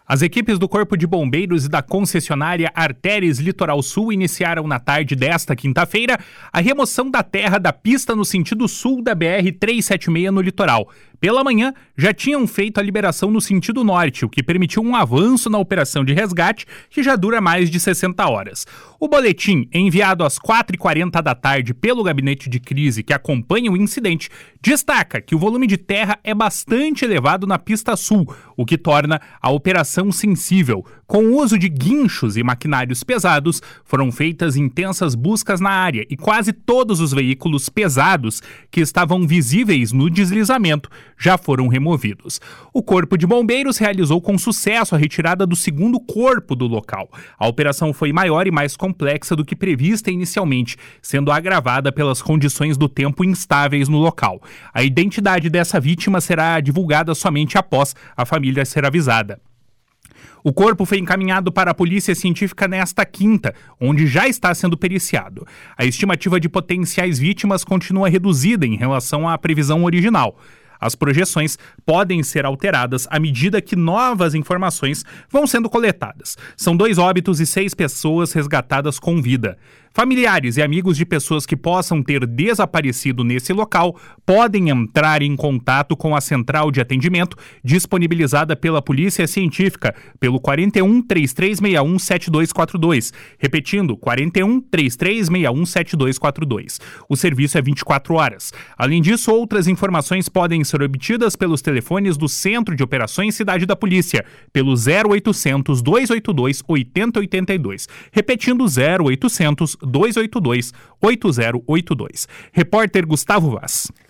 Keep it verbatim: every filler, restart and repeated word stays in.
As equipes do Corpo de Bombeiros e da concessionária Artéries Litoral Sul iniciaram na tarde desta quinta-feira a remoção da terra da pista no sentido sul da B R trezentos e setenta e seis no litoral. Pela manhã, já tinham feito a liberação no sentido norte, o que permitiu um avanço na operação de resgate, que já dura mais de sessenta horas. O boletim, enviado às quatro e quarenta da tarde pelo gabinete de crise que acompanha o incidente, destaca que o volume de terra é bastante elevado na pista sul, o que torna a operação sensível. Com o uso de guinchos e maquinários pesados, foram feitas intensas buscas na área e quase todos os veículos pesados que estavam visíveis no deslizamento já foram removidos. O Corpo de Bombeiros realizou com sucesso a retirada do segundo corpo do local. A operação foi maior e mais complexa do que prevista inicialmente, sendo agravada pelas condições do tempo instáveis no local. A identidade dessa vítima será divulgada somente após a família ser avisada. O corpo foi encaminhado para a Polícia Científica nesta quinta, onde já está sendo periciado. A estimativa de potenciais vítimas continua reduzida em relação à previsão original. As projeções podem ser alteradas à medida que novas informações vão sendo coletadas. São dois óbitos e seis pessoas resgatadas com vida. Familiares e amigos de pessoas que possam ter desaparecido nesse local podem entrar em contato com a central de atendimento disponibilizada pela Polícia Científica pelo quarenta e um, trinta e três sessenta e um, setenta e dois quarenta e dois. Repetindo, quarenta e um, trinta e três sessenta e um, setenta e dois quarenta e dois. O serviço é vinte e quatro horas. Além disso, outras informações podem ser obtidas pelos telefones do Centro de Operações Cidade da Polícia, pelo zero oitocentos, duzentos e oitenta e dois, oitenta e oitenta e dois. Repetindo, zero oitocentos, duzentos e oitenta e dois, oitenta e oitenta e dois. Repórter Gustavo Vaz.